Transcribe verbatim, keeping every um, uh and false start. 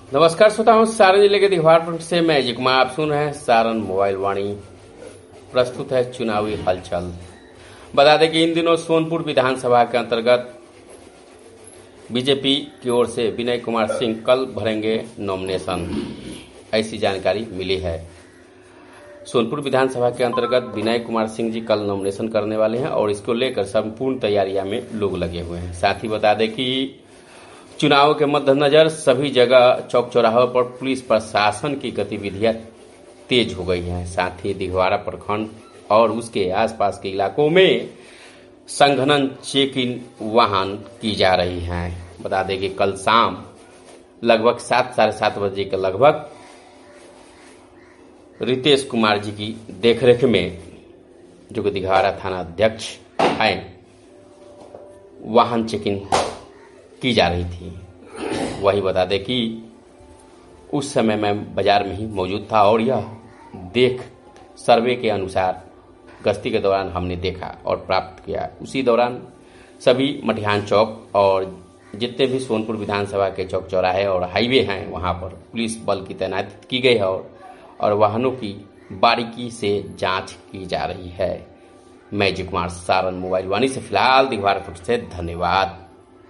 नमस्कार श्रोताओं, सारण जिले के दिघवार प्रखंड से मैं अजय कुमार आप सुन रहे हैं सारण मोबाइल वाणी। प्रस्तुत है चुनावी हलचल। बता दें कि इन दिनों सोनपुर विधानसभा के अंतर्गत बीजेपी की ओर से विनय कुमार सिंह कल भरेंगे नॉमिनेशन, ऐसी जानकारी मिली है। सोनपुर विधानसभा के अंतर्गत विनय कुमार सिंह जी कल नॉमिनेशन करने वाले हैं और इसको लेकर संपूर्ण तैयारियां में लोग लगे हुए हैं। साथ ही बता दें कि चुनाव के मद्देनजर सभी जगह चौक चौराहों पर पुलिस प्रशासन की गतिविधियां तेज हो गई हैं। साथ ही दिघवारा प्रखंड और उसके आसपास के इलाकों में संघनन चेकिंग वाहन की जा रही हैं। बता दें कि कल शाम लगभग सात साढ़े सात बजे के लगभग रितेश कुमार जी की देखरेख में, जो कि दिघवारा थाना अध्यक्ष हैं, वाहन चेकिंग की जा रही थी। वही बता दें कि उस समय मैं बाजार में ही मौजूद था और यह देख सर्वे के अनुसार गश्ती के दौरान हमने देखा और प्राप्त किया। उसी दौरान सभी मटिहान चौक और जितने भी सोनपुर विधानसभा के चौक चौराहे और हाईवे हैं वहां पर पुलिस बल की तैनाती की गई है और, और वाहनों की बारीकी से जांच की जा रही है। मैं अजय कुमार, सारण मोबाइल वाणी से फिलहाल दिघवारा से धन्यवाद।